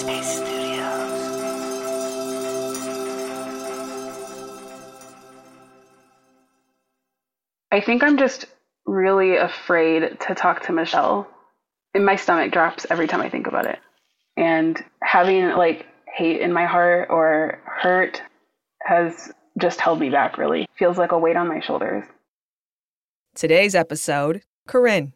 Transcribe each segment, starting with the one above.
Headspace Studios. I think I'm just really afraid to talk to Michelle. And my stomach drops every time I think about it. And having hate in my heart or hurt has just held me back, really. Feels like a weight on my shoulders. Today's episode, Corinne.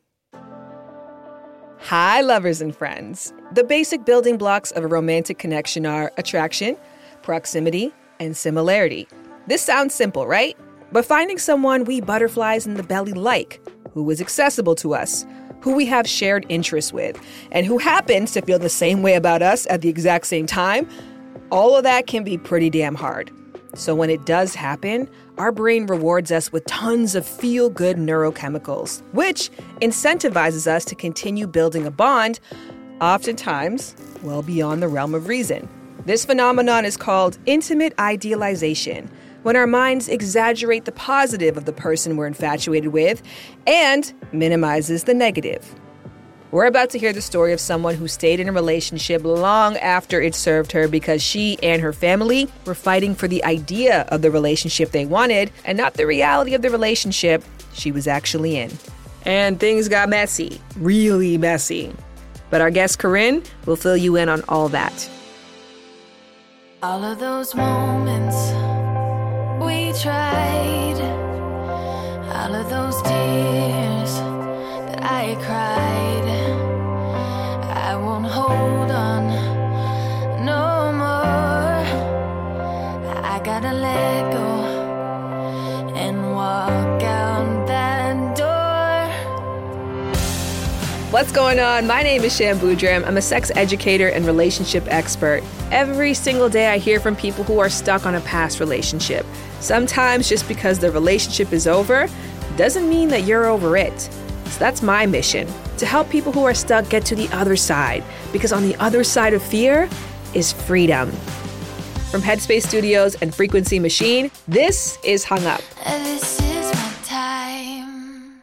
Hi, lovers and friends. The basic building blocks of a romantic connection are attraction, proximity, and similarity. This sounds simple, right? But finding someone we butterflies in the belly like, who is accessible to us, who we have shared interests with, and who happens to feel the same way about us at the exact same time, all of that can be pretty damn hard. So when it does happen, our brain rewards us with tons of feel-good neurochemicals, which incentivizes us to continue building a bond, oftentimes well beyond the realm of reason. This phenomenon is called intimate idealization, when our minds exaggerate the positive of the person we're infatuated with and minimizes the negative. We're about to hear the story of someone who stayed in a relationship long after it served her because she and her family were fighting for the idea of the relationship they wanted and not the reality of the relationship she was actually in. And things got messy, really messy. But our guest Corinne will fill you in on all that. All of those moments we tried, all of those tears that I cried, I won't hold on no more. I gotta let go and walk out that door. What's going on? My name is Shan Boudram. I'm a sex educator and relationship expert. Every single day I hear from people who are stuck on a past relationship. Sometimes just because the relationship is over doesn't mean that you're over it. So that's my mission, to help people who are stuck get to the other side, because on the other side of fear is freedom. From Headspace Studios and Frequency Machine, this is Hung Up. This is my time.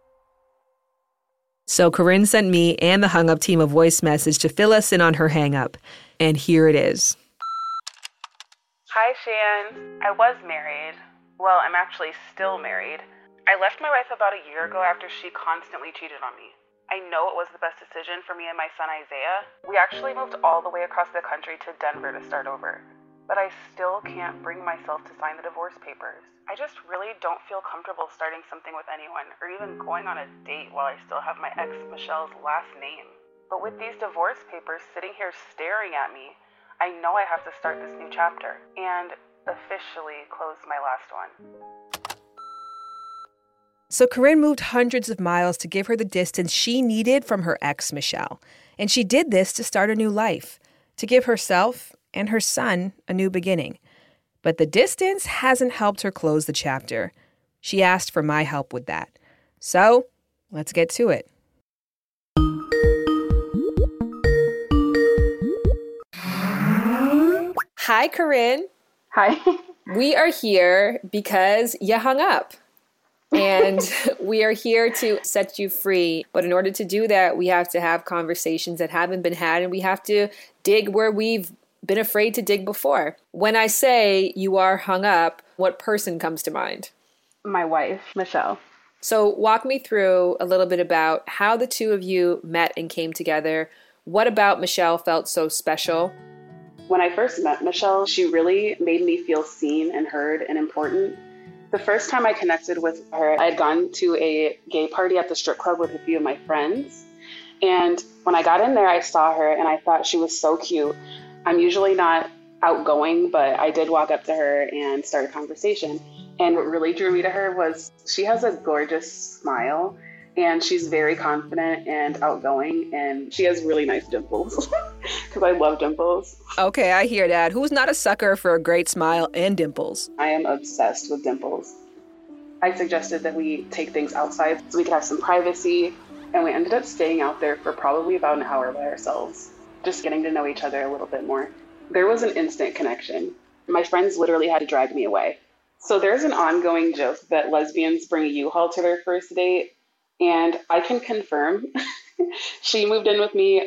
So Corinne sent me and the Hung Up team a voice message to fill us in on her hang up. And here it is. Hi, Shan. I was married. Well, I'm actually still married. I left my wife about a year ago after she constantly cheated on me. I know it was the best decision for me and my son Isaiah. We actually moved all the way across the country to Denver to start over. But I still can't bring myself to sign the divorce papers. I just really don't feel comfortable starting something with anyone or even going on a date while I still have my ex Michelle's last name. But with these divorce papers sitting here staring at me, I know I have to start this new chapter and officially close my last one. So Corinne moved hundreds of miles to give her the distance she needed from her ex, Michelle. And she did this to start a new life, to give herself and her son a new beginning. But the distance hasn't helped her close the chapter. She asked for my help with that. So let's get to it. Hi, Corinne. Hi. We are here because you hung up. And we are here to set you free. But in order to do that, we have to have conversations that haven't been had, and we have to dig where we've been afraid to dig before. When I say you are hung up, what person comes to mind? My wife, Michelle. So walk me through a little bit about how the two of you met and came together. What about Michelle felt so special? When I first met Michelle, she really made me feel seen and heard and important. The first time I connected with her, I had gone to a gay party at the strip club with a few of my friends. And when I got in there, I saw her and I thought she was so cute. I'm usually not outgoing, but I did walk up to her and start a conversation. And what really drew me to her was she has a gorgeous smile and she's very confident and outgoing, and she has really nice dimples because I love dimples. Okay, I hear that. Who's not a sucker for a great smile and dimples? I am obsessed with dimples. I suggested that we take things outside so we could have some privacy, and we ended up staying out there for probably about an hour by ourselves, just getting to know each other a little bit more. There was an instant connection. My friends literally had to drag me away. So there's an ongoing joke that lesbians bring a U-Haul to their first date, and I can confirm she moved in with me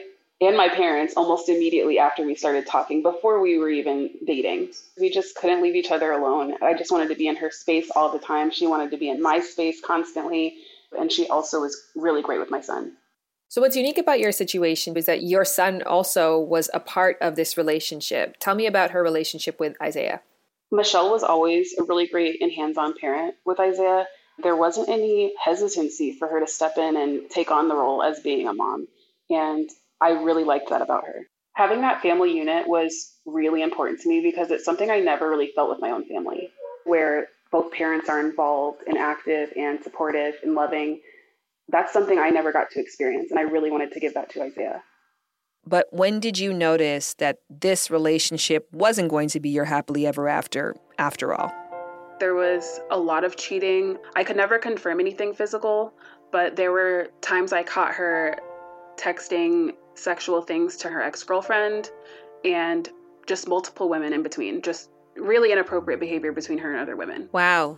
and my parents almost immediately after we started talking, before we were even dating. We just couldn't leave each other alone. I just wanted to be in her space all the time. She wanted to be in my space constantly. And she also was really great with my son. So what's unique about your situation is that your son also was a part of this relationship. Tell me about her relationship with Isaiah. Michelle was always a really great and hands-on parent with Isaiah. There wasn't any hesitancy for her to step in and take on the role as being a mom. And I really liked that about her. Having that family unit was really important to me because it's something I never really felt with my own family, where both parents are involved and active and supportive and loving. That's something I never got to experience, and I really wanted to give that to Isaiah. But when did you notice that this relationship wasn't going to be your happily ever after all? There was a lot of cheating. I could never confirm anything physical, but there were times I caught her texting sexual things to her ex-girlfriend and just multiple women in between, just really inappropriate behavior between her and other women. Wow.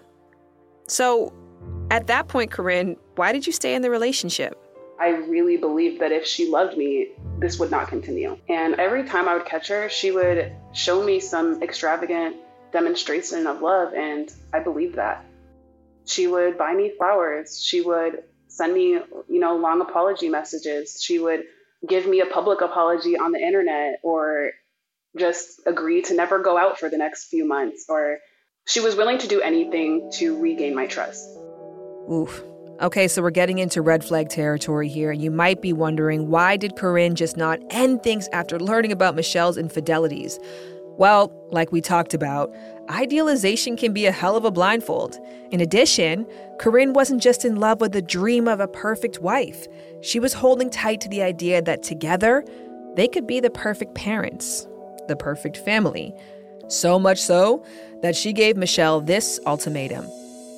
So at that point, Corinne, why did you stay in the relationship? I really believed that if she loved me, this would not continue. And every time I would catch her, she would show me some extravagant demonstration of love, and I believed that. She would buy me flowers. She would send me, long apology messages. She would give me a public apology on the internet, or just agree to never go out for the next few months, or she was willing to do anything to regain my trust. Oof. Okay, so we're getting into red flag territory here. You might be wondering, why did Corinne just not end things after learning about Michelle's infidelities? Well, like we talked about, idealization can be a hell of a blindfold. In addition, Corinne wasn't just in love with the dream of a perfect wife. She was holding tight to the idea that together, they could be the perfect parents, the perfect family. So much so that she gave Michelle this ultimatum.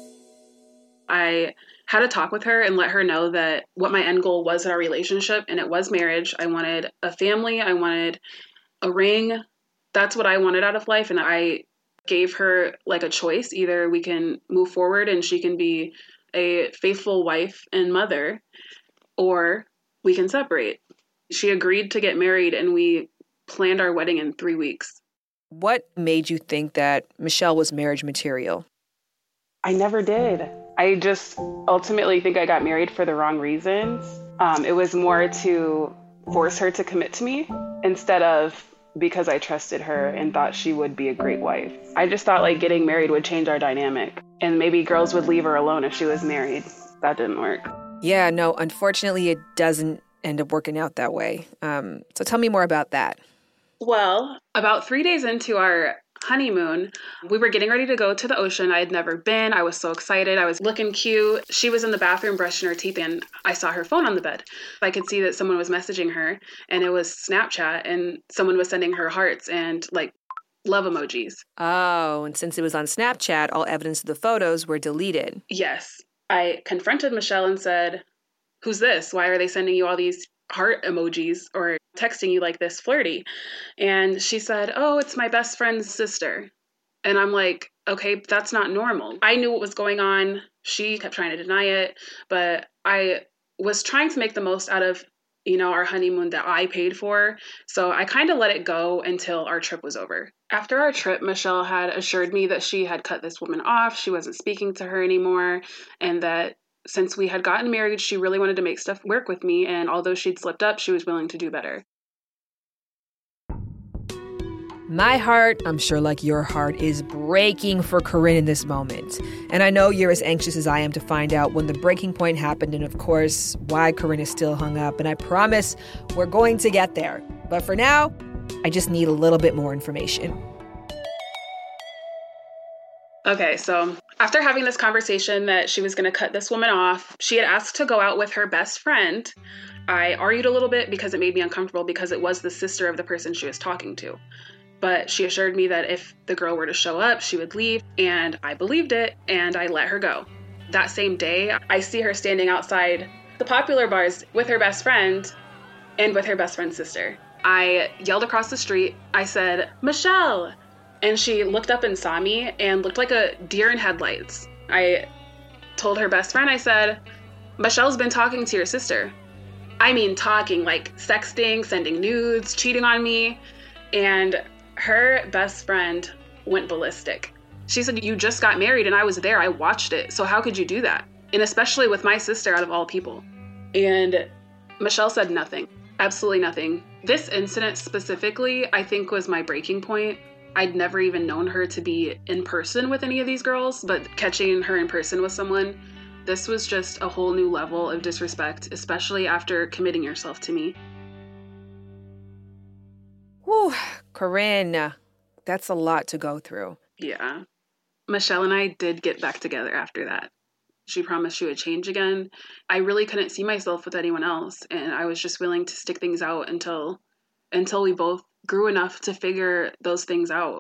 I had a talk with her and let her know that what my end goal was in our relationship, and it was marriage. I wanted a family. I wanted a ring. That's what I wanted out of life. And I gave her like a choice. Either we can move forward and she can be a faithful wife and mother, or we can separate. She agreed to get married, and we planned our wedding in 3 weeks. What made you think that Michelle was marriage material? I never did. I just ultimately think I got married for the wrong reasons. It was more to force her to commit to me instead of because I trusted her and thought she would be a great wife. I just thought like getting married would change our dynamic, and maybe girls would leave her alone if she was married. That didn't work. Yeah, no, unfortunately it doesn't end up working out that way. So tell me more about that. Well, about 3 days into our honeymoon, we were getting ready to go to the ocean. I had never been. I was so excited. I was looking cute. She was in the bathroom brushing her teeth, and I saw her phone on the bed. I could see that someone was messaging her, and it was Snapchat, and someone was sending her hearts and like love emojis. Oh, and since it was on Snapchat, all evidence of the photos were deleted. Yes. I confronted Michelle and said, "Who's this? Why are they sending you all these heart emojis or texting you like this flirty?" And she said, "Oh, it's my best friend's sister." And I'm like, okay, that's not normal. I knew what was going on. She kept trying to deny it, but I was trying to make the most out of, our honeymoon that I paid for. So I kind of let it go until our trip was over. After our trip, Michelle had assured me that she had cut this woman off. She wasn't speaking to her anymore, and that since we had gotten married, she really wanted to make stuff work with me, and although she'd slipped up, she was willing to do better. My heart, I'm sure like your heart, is breaking for Corinne in this moment. And I know you're as anxious as I am to find out when the breaking point happened and, of course, why Corinne is still hung up. And I promise we're going to get there. But for now, I just need a little bit more information. Okay, so after having this conversation that she was going to cut this woman off, she had asked to go out with her best friend. I argued a little bit because it made me uncomfortable because it was the sister of the person she was talking to. But she assured me that if the girl were to show up, she would leave, and I believed it, and I let her go. That same day, I see her standing outside the Popular bars with her best friend and with her best friend's sister. I yelled across the street. I said, "Michelle!" And she looked up and saw me and looked like a deer in headlights. I told her best friend, I said, "Michelle's been talking to your sister." I mean, talking, like sexting, sending nudes, cheating on me. And her best friend went ballistic. She said, you just got married and I was there. I watched it. So how could you do that? And especially with my sister out of all people. And Michelle said nothing, absolutely nothing. This incident specifically, I think, was my breaking point. I'd never even known her to be in person with any of these girls, but catching her in person with someone, this was just a whole new level of disrespect, especially after committing yourself to me. Whew, Corinne, that's a lot to go through. Yeah. Michelle and I did get back together after that. She promised she would change again. I really couldn't see myself with anyone else, and I was just willing to stick things out until we both grew enough to figure those things out.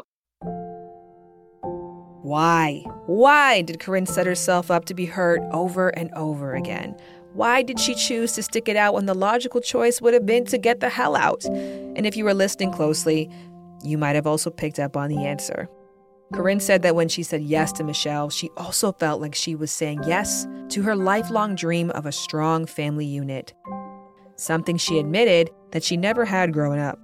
Why? Why did Corinne set herself up to be hurt over and over again? Why did she choose to stick it out when the logical choice would have been to get the hell out? And if you were listening closely, you might have also picked up on the answer. Corinne said that when she said yes to Michelle, she also felt like she was saying yes to her lifelong dream of a strong family unit, something she admitted that she never had growing up.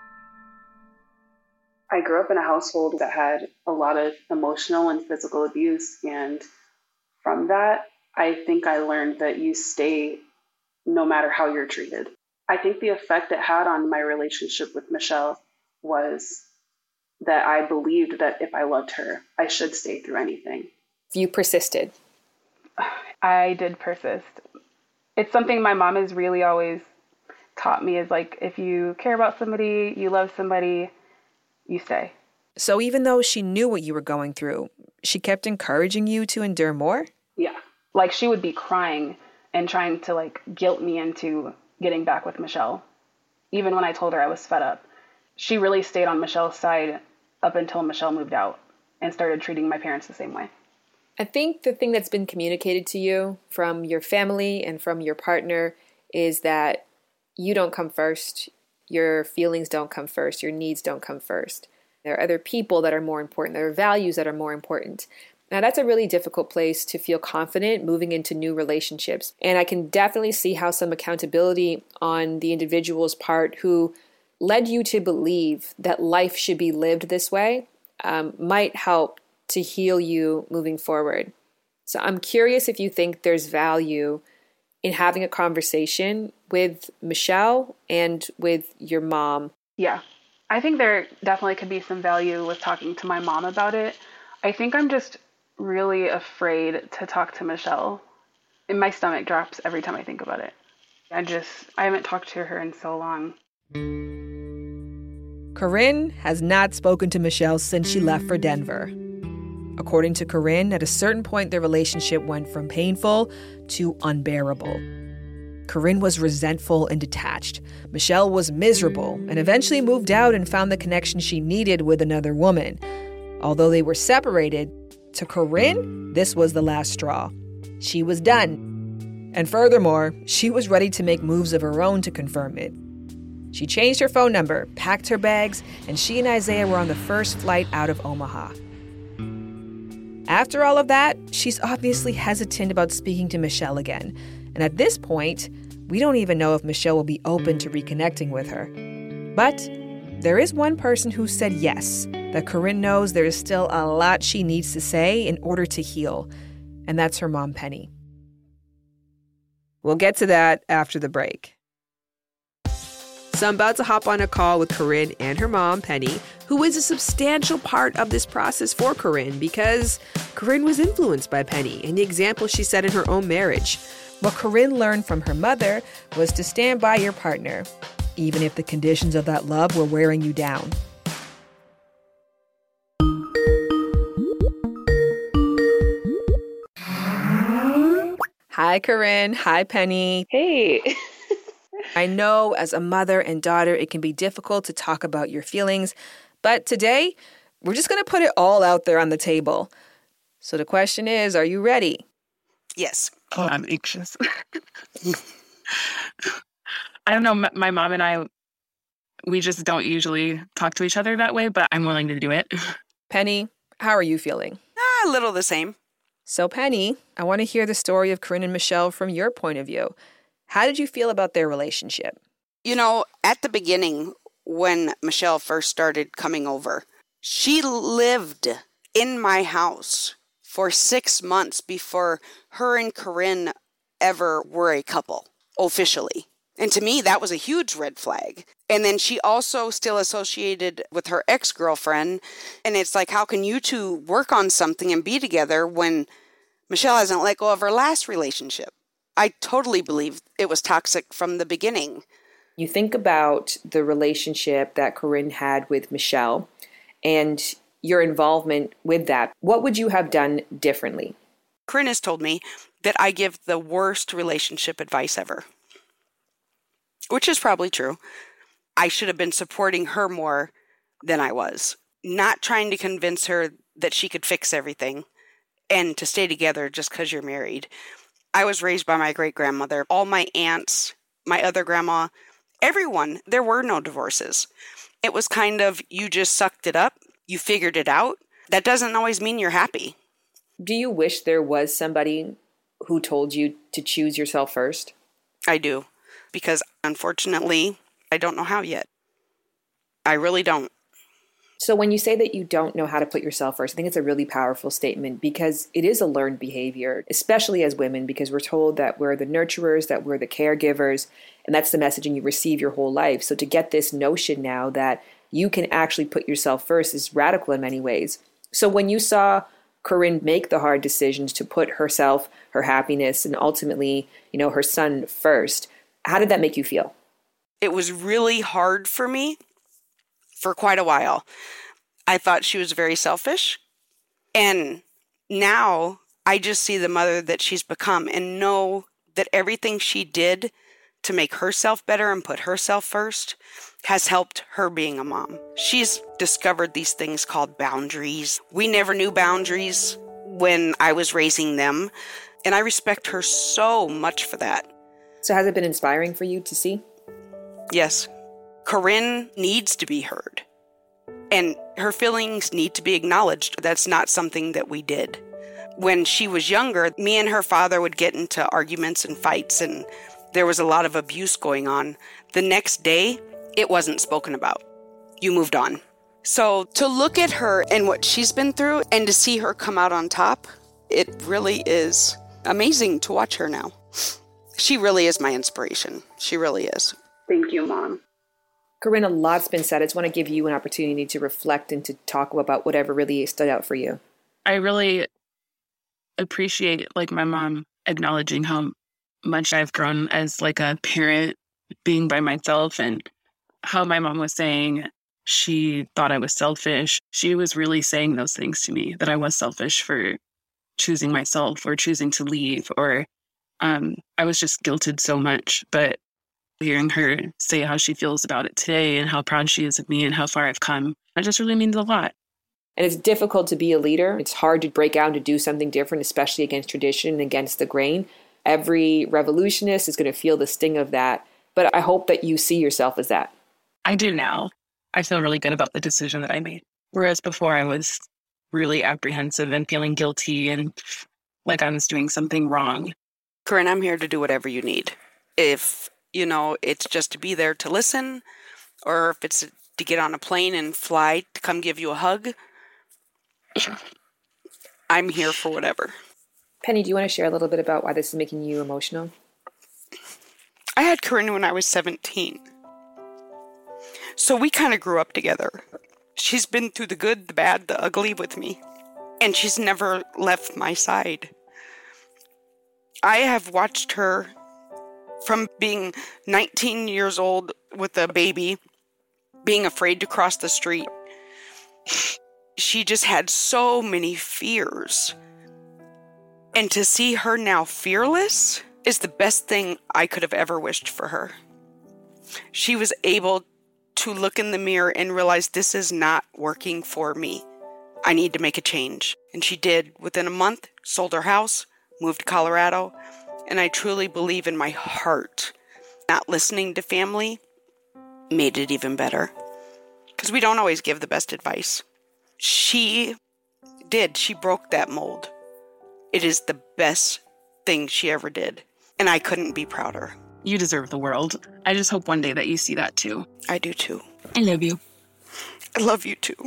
I grew up in a household that had a lot of emotional and physical abuse, and from that, I think I learned that you stay no matter how you're treated. I think the effect it had on my relationship with Michelle was that I believed that if I loved her, I should stay through anything. You persisted. I did persist. It's something my mom has really always taught me, is like, if you care about somebody, you love somebody, you stay. So even though she knew what you were going through, she kept encouraging you to endure more? Yeah. Like, she would be crying and trying to, like, guilt me into getting back with Michelle. Even when I told her I was fed up. She really stayed on Michelle's side up until Michelle moved out and started treating my parents the same way. I think the thing that's been communicated to you from your family and from your partner is that you don't come first. Your feelings don't come first. Your needs don't come first. There are other people that are more important. There are values that are more important. Now, that's a really difficult place to feel confident moving into new relationships. And I can definitely see how some accountability on the individual's part who led you to believe that life should be lived this way might help to heal you moving forward. So I'm curious if you think there's value in having a conversation with Michelle and with your mom. Yeah, I think there definitely could be some value with talking to my mom about it. I think I'm just really afraid to talk to Michelle. And my stomach drops every time I think about it. I haven't talked to her in so long. Corinne has not spoken to Michelle since she left for Denver. According to Corinne, at a certain point, their relationship went from painful to unbearable. Corinne was resentful and detached. Michelle was miserable and eventually moved out and found the connection she needed with another woman. Although they were separated, to Corinne, this was the last straw. She was done. And furthermore, she was ready to make moves of her own to confirm it. She changed her phone number, packed her bags, and she and Isaiah were on the first flight out of Omaha. After all of that, she's obviously hesitant about speaking to Michelle again. And at this point, we don't even know if Michelle will be open to reconnecting with her. But there is one person who said yes, that Corinne knows there is still a lot she needs to say in order to heal. And that's her mom, Penny. We'll get to that after the break. So I'm about to hop on a call with Corinne and her mom, Penny, who is a substantial part of this process for Corinne because Corinne was influenced by Penny and the example she set in her own marriage. What Corinne learned from her mother was to stand by your partner, even if the conditions of that love were wearing you down. Hi, Corinne. Hi, Penny. Hey. I know as a mother and daughter, it can be difficult to talk about your feelings, but today, we're just going to put it all out there on the table. So the question is, are you ready? Yes. Oh, I'm anxious. I don't know, my mom and I, we just don't usually talk to each other that way, but I'm willing to do it. Penny, how are you feeling? A little the same. So Penny, I want to hear the story of Corinne and Michelle from your point of view. How did you feel about their relationship? At the beginning, when Michelle first started coming over, she lived in my house for 6 months before her and Corinne ever were a couple, officially. And to me, that was a huge red flag. And then she also still associated with her ex-girlfriend. And it's like, how can you two work on something and be together when Michelle hasn't let go of her last relationship? I totally believe it was toxic from the beginning. You think about the relationship that Corinne had with Michelle and your involvement with that. What would you have done differently? Corinne has told me that I give the worst relationship advice ever, which is probably true. I should have been supporting her more than I was, not trying to convince her that she could fix everything and to stay together just because you're married. I was raised by my great-grandmother, all my aunts, my other grandma, everyone. There were no divorces. It was kind of, you just sucked it up, you figured it out. That doesn't always mean you're happy. Do you wish there was somebody who told you to choose yourself first? I do, because unfortunately, I don't know how yet. I really don't. So when you say that you don't know how to put yourself first, I think it's a really powerful statement because it is a learned behavior, especially as women, because we're told that we're the nurturers, that we're the caregivers, and that's the messaging you receive your whole life. So to get this notion now that you can actually put yourself first is radical in many ways. So when you saw Corinne make the hard decisions to put herself, her happiness, and ultimately, her son first, how did that make you feel? It was really hard for me for quite a while. I thought she was very selfish. And now I just see the mother that she's become and know that everything she did to make herself better and put herself first has helped her being a mom. She's discovered these things called boundaries. We never knew boundaries when I was raising them. And I respect her so much for that. So has it been inspiring for you to see? Yes. Corinne needs to be heard. And her feelings need to be acknowledged. That's not something that we did. When she was younger, me and her father would get into arguments and fights, and there was a lot of abuse going on. The next day, it wasn't spoken about. You moved on. So to look at her and what she's been through and to see her come out on top, it really is amazing to watch her now. She really is my inspiration. She really is. Thank you, Mom. Corinne, a lot's been said. I just want to give you an opportunity to reflect and to talk about whatever really stood out for you. I really appreciate my mom acknowledging how much I've grown as a parent, being by myself, and how my mom was saying she thought I was selfish. She was really saying those things to me, that I was selfish for choosing myself or choosing to leave, or I was just guilted so much. But hearing her say how she feels about it today and how proud she is of me and how far I've come, that just really means a lot. And it's difficult to be a leader. It's hard to break out and to do something different, especially against tradition and against the grain. Every revolutionist is going to feel the sting of that. But I hope that you see yourself as that. I do now. I feel really good about the decision that I made. Whereas before I was really apprehensive and feeling guilty and like I was doing something wrong. Corinne, I'm here to do whatever you need. If it's just to be there to listen, or if it's to get on a plane and fly to come give you a hug, I'm here for whatever. Penny, do you want to share a little bit about why this is making you emotional? I had Corinne when I was 17. So we kind of grew up together. She's been through the good, the bad, the ugly with me. And she's never left my side. I have watched her from being 19 years old with a baby, being afraid to cross the street. She just had so many fears. And to see her now fearless is the best thing I could have ever wished for her. She was able to look in the mirror and realize this is not working for me. I need to make a change. And she did. Within a month, sold her house, moved to Colorado. And I truly believe in my heart, not listening to family made it even better. Because we don't always give the best advice. She did. She broke that mold. It is the best thing she ever did. And I couldn't be prouder. You deserve the world. I just hope one day that you see that too. I do too. I love you. I love you too.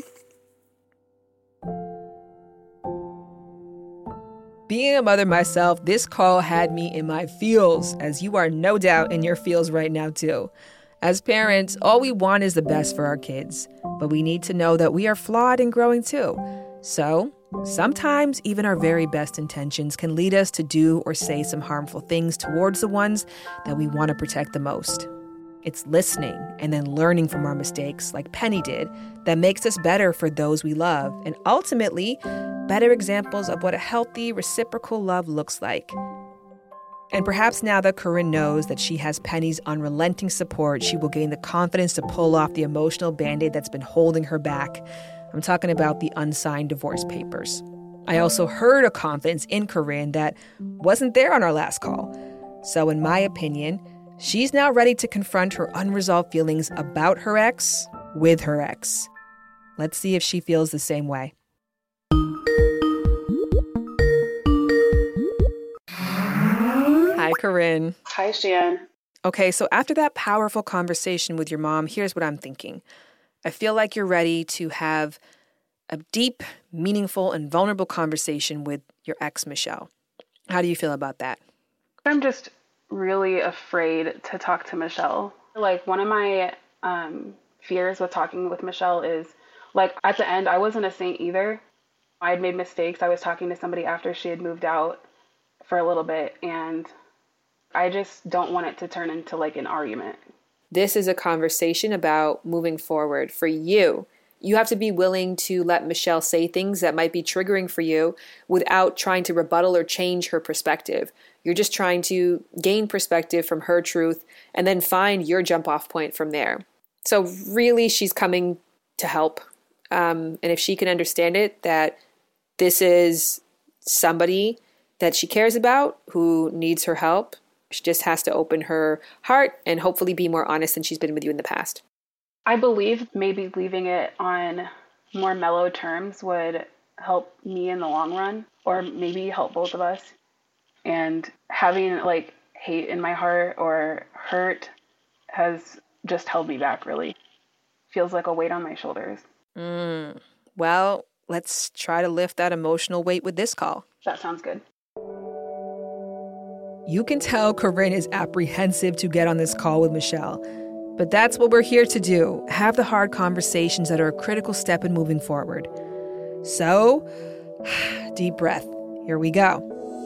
Being a mother myself, this call had me in my feels, as you are no doubt in your feels right now too. As parents, all we want is the best for our kids, but we need to know that we are flawed and growing too. So, sometimes even our very best intentions can lead us to do or say some harmful things towards the ones that we want to protect the most. It's listening and then learning from our mistakes, like Penny did, that makes us better for those we love, and ultimately, better examples of what a healthy, reciprocal love looks like. And perhaps now that Corinne knows that she has Penny's unrelenting support, she will gain the confidence to pull off the emotional band-aid that's been holding her back. I'm talking about the unsigned divorce papers. I also heard a confidence in Corinne that wasn't there on our last call. So in my opinion, she's now ready to confront her unresolved feelings about her ex with her ex. Let's see if she feels the same way. Hi, Corinne. Hi, Shan. Okay, so after that powerful conversation with your mom, here's what I'm thinking. I feel like you're ready to have a deep, meaningful, and vulnerable conversation with your ex, Michelle. How do you feel about that? I'm just really afraid to talk to Michelle. Like, one of my fears with talking with Michelle is, like, at the end, I wasn't a saint either. I had made mistakes. I was talking to somebody after she had moved out for a little bit, and I just don't want it to turn into, like, an argument. This is a conversation about moving forward for you. You have to be willing to let Michelle say things that might be triggering for you without trying to rebuttal or change her perspective. You're just trying to gain perspective from her truth and then find your jump off point from there. So really, she's coming to help. And if she can understand it, that this is somebody that she cares about who needs her help, she just has to open her heart and hopefully be more honest than she's been with you in the past. I believe maybe leaving it on more mellow terms would help me in the long run, or maybe help both of us. And having, like, hate in my heart or hurt has just held me back, really. Feels like a weight on my shoulders. Well, let's try to lift that emotional weight with this call. That sounds good. You can tell Corinne is apprehensive to get on this call with Michelle. But that's what we're here to do, have the hard conversations that are a critical step in moving forward. So, deep breath. Here we go.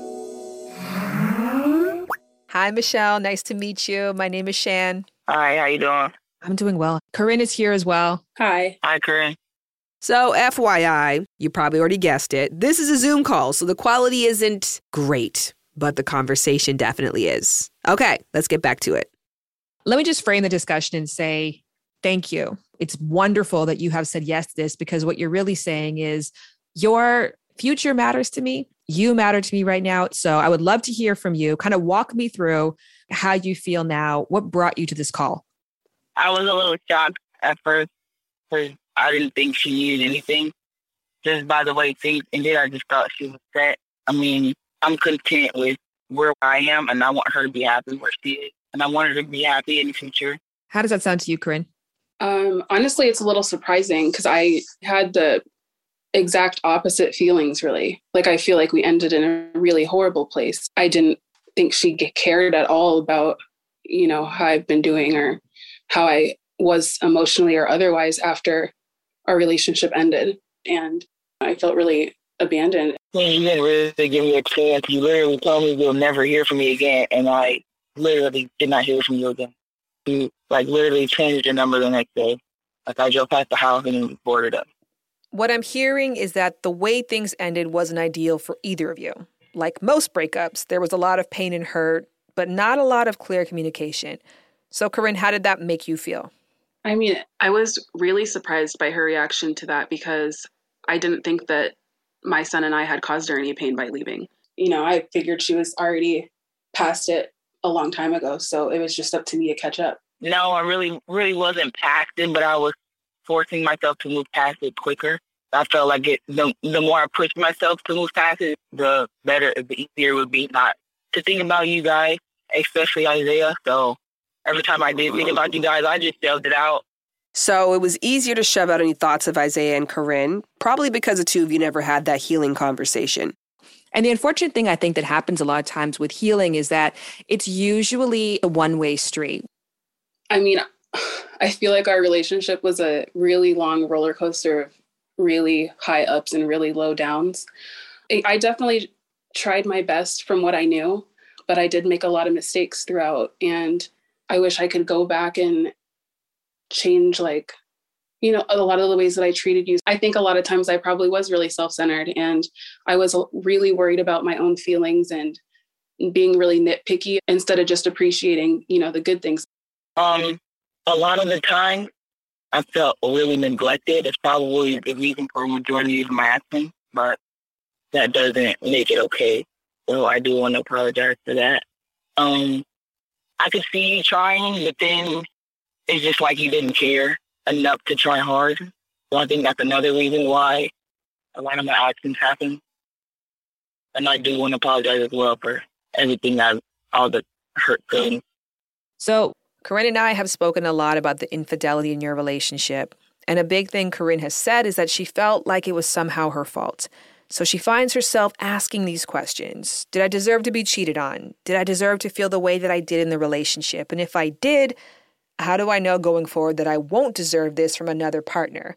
Hi, Michelle. Nice to meet you. My name is Shan. Hi, how you doing? I'm doing well. Corinne is here as well. Hi. Hi, Corinne. So, FYI, you probably already guessed it, this is a Zoom call, so the quality isn't great, but the conversation definitely is. Okay, let's get back to it. Let me just frame the discussion and say, thank you. It's wonderful that you have said yes to this, because what you're really saying is your future matters to me. You matter to me right now. So I would love to hear from you. Kind of walk me through how you feel now. What brought you to this call? I was a little shocked at first because I didn't think she needed anything. Just by the way things ended, I just thought she was set. I mean, I'm content with where I am, and I want her to be happy where she is. And I want her to be happy in the future. How does that sound to you, Corinne? Honestly, it's a little surprising because I had the exact opposite feelings, really. Like, I feel like we ended in a really horrible place. I didn't think she cared at all about, how I've been doing or how I was emotionally or otherwise after our relationship ended. And I felt really abandoned. You didn't really give me a chance. You literally told me you'll never hear from me again. And I literally did not hear from you again. You, literally changed your number the next day. I drove past the house and boarded up. What I'm hearing is that the way things ended wasn't ideal for either of you. Like most breakups, there was a lot of pain and hurt, but not a lot of clear communication. So, Corinne, how did that make you feel? I mean, I was really surprised by her reaction to that because I didn't think that my son and I had caused her any pain by leaving. I figured she was already past it a long time ago, so it was just up to me to catch up. No, I really wasn't past it, but I was forcing myself to move past it quicker. I felt like the more I pushed myself to move past it, the better, the easier it would be not to think about you guys especially Isaiah. So every time I did think about you guys, I just shoved it out. So it was easier to shove out any thoughts of Isaiah and Corinne, probably because the two of you never had that healing conversation. And the unfortunate thing I think that happens a lot of times with healing is that it's usually a one-way street. I mean, I feel like our relationship was a really long roller coaster of really high ups and really low downs. I definitely tried my best from what I knew, but I did make a lot of mistakes throughout. And I wish I could go back and change, like, you know, a lot of the ways that I treated you. I think a lot of times I probably was really self-centered, and I was really worried about my own feelings and being really nitpicky instead of just appreciating, you know, the good things. A lot of the time I felt really neglected. It's probably the reason for a majority of my actions, but that doesn't make it okay. So I do want to apologize for that. I could see you trying, but then it's just like you didn't care enough to try hard. So I think that's another reason why a lot of my actions happen. And I do want to apologize as well for everything, all the hurt things. So Corinne and I have spoken a lot about the infidelity in your relationship. And a big thing Corinne has said is that she felt like it was somehow her fault. So she finds herself asking these questions. Did I deserve to be cheated on? Did I deserve to feel the way that I did in the relationship? And if I did, how do I know going forward that I won't deserve this from another partner?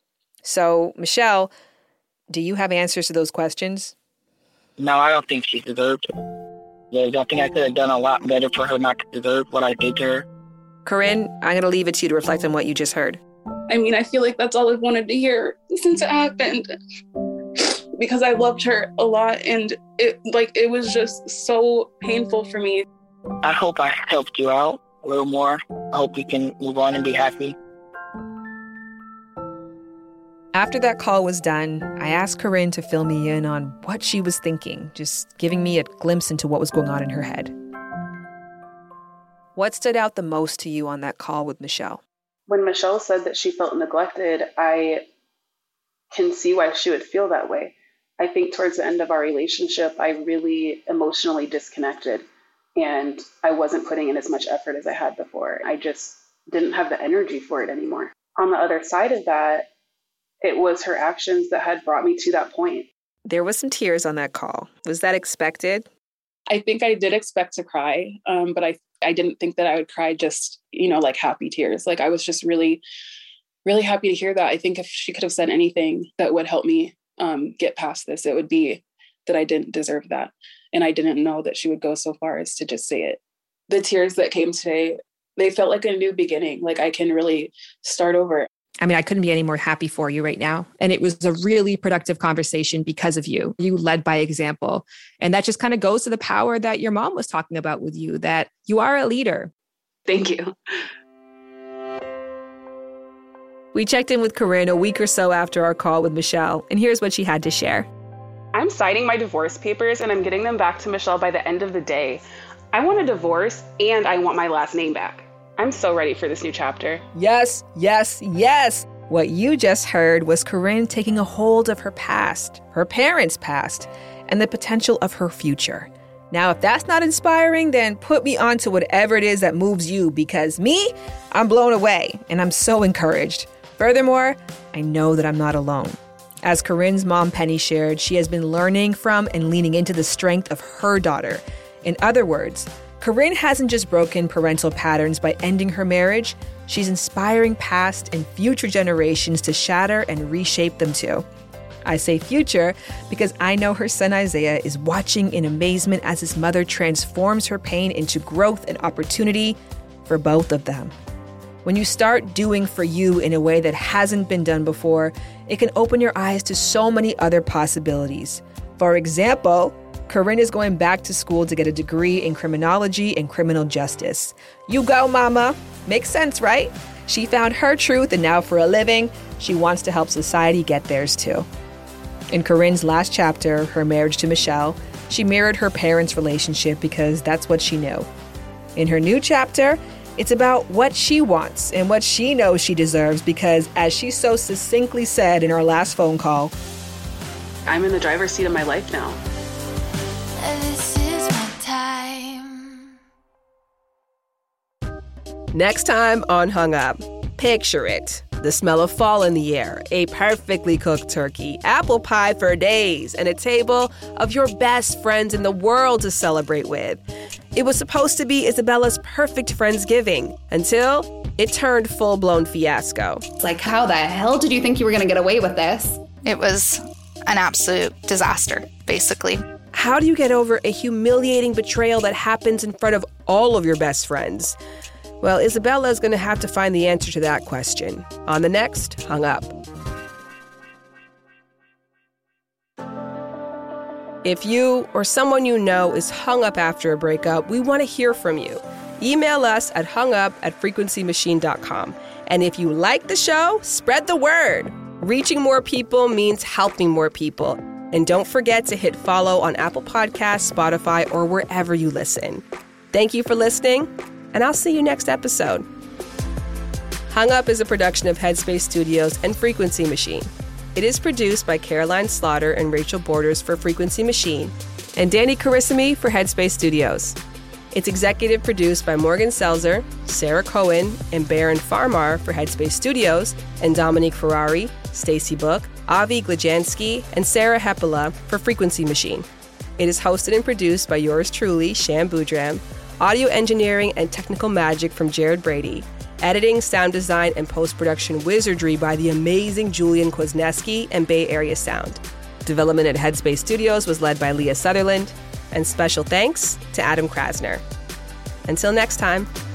So, Michelle, do you have answers to those questions? No, I don't think she deserved it. I think I could have done a lot better for her not to deserve what I did to her. Corinne, I'm going to leave it to you to reflect on what you just heard. I mean, I feel like that's all I've wanted to hear since it happened, because I loved her a lot, and it was just so painful for me. I hope I helped you out a little more. I hope you can move on and be happy. After that call was done, I asked Corinne to fill me in on what she was thinking, just giving me a glimpse into what was going on in her head. What stood out the most to you on that call with Michelle? When Michelle said that she felt neglected, I can see why she would feel that way. I think towards the end of our relationship, I really emotionally disconnected, and I wasn't putting in as much effort as I had before. I just didn't have the energy for it anymore. On the other side of that, it was her actions that had brought me to that point. There was some tears on that call. Was that expected? I think I did expect to cry, but I didn't think that I would cry just, like happy tears. Like, I was just really, really happy to hear that. I think if she could have said anything that would help me get past this, it would be that I didn't deserve that. And I didn't know that she would go so far as to just say it. The tears that came today, they felt like a new beginning. Like, I can really start over. I mean, I couldn't be any more happy for you right now. And it was a really productive conversation because of you. You led by example. And that just kind of goes to the power that your mom was talking about with you, that you are a leader. Thank you. We checked in with Corinne a week or so after our call with Michelle, and here's what she had to share. I'm signing my divorce papers and I'm getting them back to Michelle by the end of the day. I want a divorce and I want my last name back. I'm so ready for this new chapter. Yes, yes, yes. What you just heard was Corinne taking a hold of her past, her parents' past, and the potential of her future. Now, if that's not inspiring, then put me on to whatever it is that moves you, because me, I'm blown away and I'm so encouraged. Furthermore, I know that I'm not alone. As Corinne's mom, Penny, shared, she has been learning from and leaning into the strength of her daughter. In other words, Corinne hasn't just broken parental patterns by ending her marriage, she's inspiring past and future generations to shatter and reshape them too. I say future because I know her son Isaiah is watching in amazement as his mother transforms her pain into growth and opportunity for both of them. When you start doing for you in a way that hasn't been done before, it can open your eyes to so many other possibilities. For example, Corinne is going back to school to get a degree in criminology and criminal justice. You go, mama. Makes sense, right? She found her truth, and now for a living, she wants to help society get theirs too. In Corinne's last chapter, her marriage to Michelle, she mirrored her parents' relationship because that's what she knew. In her new chapter, it's about what she wants and what she knows she deserves because, as she so succinctly said in our last phone call, I'm in the driver's seat of my life now. This is my time. Next time on Hung Up, picture it. The smell of fall in the air, a perfectly cooked turkey, apple pie for days, and a table of your best friends in the world to celebrate with. It was supposed to be Isabella's perfect Friendsgiving until it turned full-blown fiasco. Like, how the hell did you think you were going to get away with this? It was an absolute disaster, basically. How do you get over a humiliating betrayal that happens in front of all of your best friends? Well, Isabella is going to have to find the answer to that question on the next Hung Up. If you or someone you know is hung up after a breakup, we want to hear from you. Email us at hungup@frequencymachine.com. And if you like the show, spread the word. Reaching more people means helping more people. And don't forget to hit follow on Apple Podcasts, Spotify, or wherever you listen. Thank you for listening, and I'll see you next episode. Hung Up is a production of Headspace Studios and Frequency Machine. It is produced by Caroline Slaughter and Rachel Borders for Frequency Machine and Danny Carissimi for Headspace Studios. It's executive produced by Morgan Selzer, Sarah Cohen, and Baron Farmar for Headspace Studios, and Dominique Ferrari, Stacy Book, Avi Glajansky, and Sarah Hepola for Frequency Machine. It is hosted and produced by yours truly, Shan Boudram. Audio engineering and technical magic from Jared Brady. Editing, sound design, and post-production wizardry by the amazing Julian Kwasniewski and Bay Area Sound. Development at Headspace Studios was led by Leah Sutherland. And special thanks to Adam Krasner. Until next time.